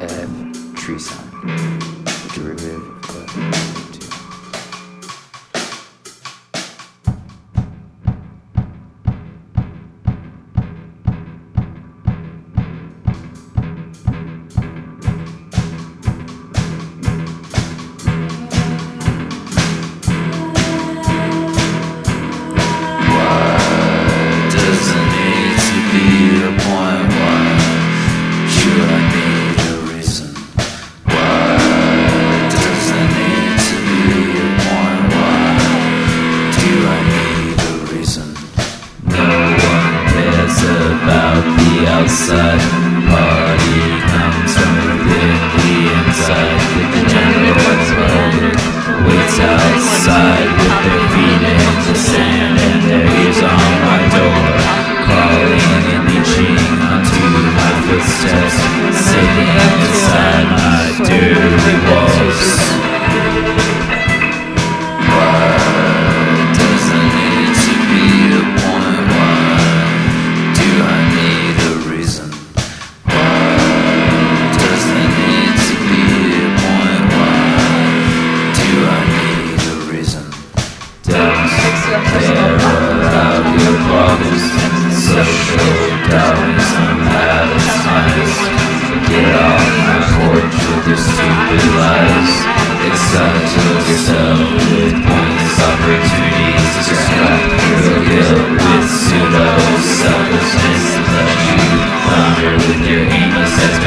Ev tree sign, the derivative of the 2. Outside party comes from within the inside. The general public waits outside with their feet in the sand and their ears on my door, calling and reaching onto my footsteps, sitting inside my dirty walls. Stupid lies, excite yourself with pointless opportunities to scrap your guilt with pseudo selflessness. Let you flounder with your aimless